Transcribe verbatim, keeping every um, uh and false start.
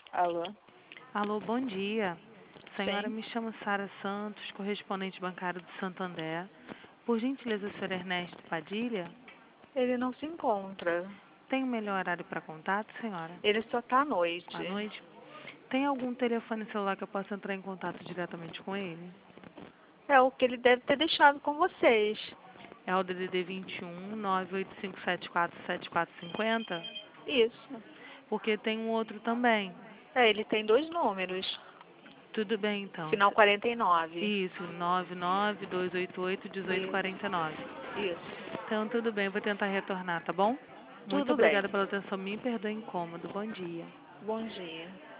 Alô? Alô, bom dia. Senhora, Sim. me chamo Sara Santos, correspondente bancário do Santander. Por gentileza, senhor Ernesto Padilha? Ele não se encontra. Tem o melhor horário para contato, senhora? Ele só tá à À noite. noite? Tem algum telefone celular que eu possa entrar em contato diretamente com ele? É o que ele deve ter deixado com vocês. É o D D D vinte e um, nove oito cinco sete quatro sete quatro cinco zero? Isso. Porque tem um outro também. É, ele tem dois números. Tudo bem, então. Final quarenta e nove. Isso, nove nove dois oito oito um oito quatro Isso. nove. Isso. Então, tudo bem, eu vou tentar retornar, tá bom? Muito Tudo bem. obrigada pela atenção. Me perdoe o incômodo. Bom dia. Bom dia.